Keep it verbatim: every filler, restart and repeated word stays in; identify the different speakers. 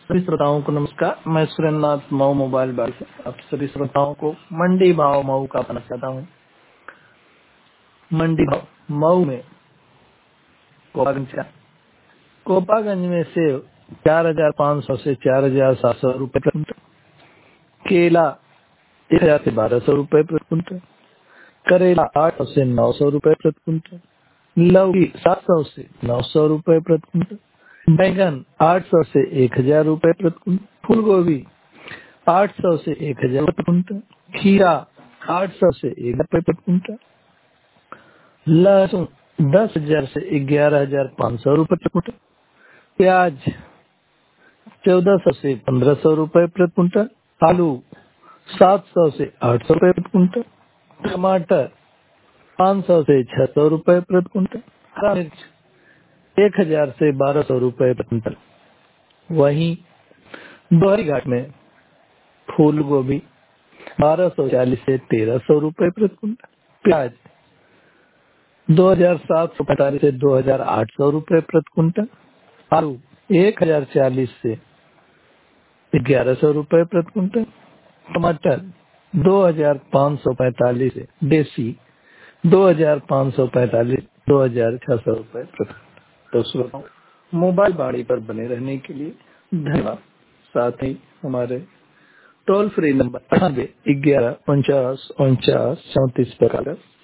Speaker 1: सभी श्रोताओं को नमस्कार। मैं सुरेंद्रनाथ मऊ मोबाइल बार से आप सभी श्रोताओं को मंडी भाव मऊ का बताना चाहता हूँ। मंडी भाव मऊ में कोपागंज कोपागंज में सेव चार हजार पाँच सौ से चार हजार सात सौ रूपये प्रति कुंटल, केला एक हजार से बारह सौ रूपये प्रति कुंटल, करेला आठ सौ से नौ सौ रूपये प्रति कुंटल, लौकी सात सौ से नौ सौ रूपये प्रति कुंटल, बैंगन आठ सौ से एक हजार रूपये प्रति कुंटल, फूल गोभी आठ सौ से एक हजार प्रति कुंटल, खीरा आठ सौ से एक हजार प्रति कुंटल, लहसुन दस हजार से ग्यारह हजार पाँच सौ रूपये प्रति कुंटल, प्याज चौदह सौ से पंद्रह सौ रूपये प्रति कुंटल, आलू सात सौ से आठ सौ रूपये प्रति कुंटल, टमाटर पाँच सौ से छह सौ रूपये प्रति कुंटल, हरा मिर्च एक हजार से बारह सौ रूपये प्रति कुंटल। वहीं दोहरी घाट में फूल गोभी बारह सौ चालीस से तेरह सौ रूपये प्रति कुंटल, प्याज दो हजार सात सौ पैंतालीस से दो हजार आठ सौ रूपये प्रति कुंटल, आलू एक हजार चालीस से ग्यारह सौ रूपये प्रति कुंटल, टमाटर दो हजार पाँच सौ पैंतालीस से देसी दो हजार पाँच सौ पैंतालीस दो हजार छह सौ रूपये प्रति कुंटल। तो श्रोताओं, मोबाइल बाड़ी पर बने रहने के लिए धन्यवाद। साथ ही हमारे टोल फ्री नंबर अठानवे ग्यारह उनचास उनचास चौंतीस पर